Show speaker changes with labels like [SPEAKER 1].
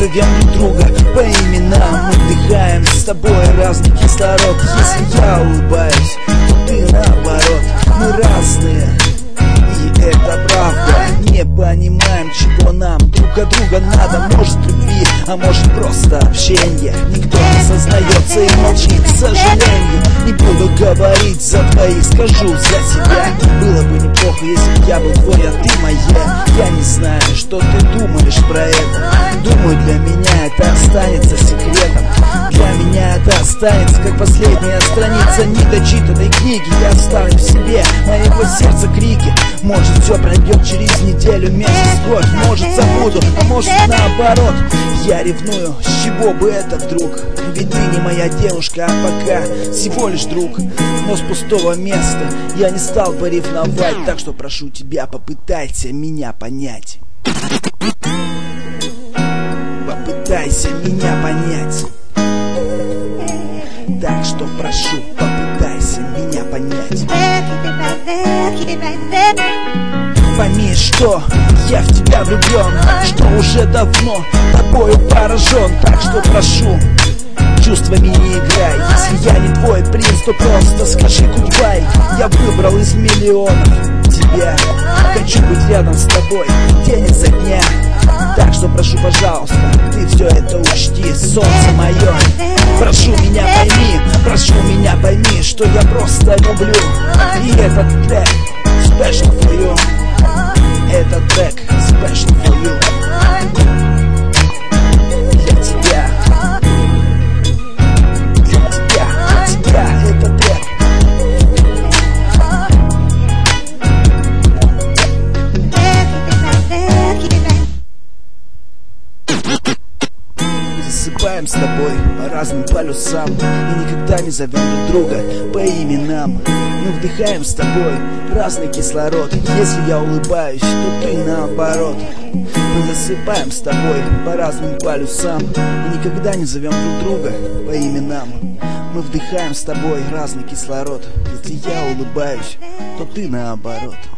[SPEAKER 1] зовем друг друга по именам. Мы вдыхаем с тобой разный кислород. Если я улыбаюсь, то ты наоборот. Мы разные, и это правда. Не понимаем, чего нам друг от друга надо. Может любви, а может просто общение. Никто не сознается и молчит, к сожалению. Не буду говорить за двоих, скажу за себя. Было бы неплохо, если бы я был твой, а ты моя. Я не знаю, что ты думаешь про это. Думаю, для меня это останется секретом. Для меня это останется как последняя страница недочитанной книги. Я оставлю в себе моего сердца крики. Может, все пройдет через неделю, месяц, год. Может, забуду, а может, наоборот. Я ревную, с чего бы это вдруг? Ведь ты не моя девушка, а пока всего лишь друг. Но с пустого места я не стал бы ревновать. Так что прошу тебя, попытайся меня понять. Попытайся меня понять. Так что прошу, попытайся меня понять. Пойми, что я в тебя влюблен, что уже давно тобою поражен. Так что прошу, чувствами не играй. Если я не твой принц, то просто скажи гудбай. Я выбрал из миллионов тебя. Хочу быть рядом с тобой день изо дня. Так что прошу, пожалуйста, ты все это учти, солнце мое. Прошу меня пойми, прошу меня пойми, что я просто люблю. И этот трек special for you. Этот трек special for you. Для тебя. Для тебя, для тебя этот трек. Засыпаем с тобой по разным полюсам и никогда не зовем друг друга по именам. Мы вдыхаем с тобой разный кислород. Если я улыбаюсь, то ты наоборот. Мы засыпаем с тобой по разным полюсам и никогда не зовем друг друга по именам. Мы вдыхаем с тобой разный кислород. Если я улыбаюсь, то ты наоборот.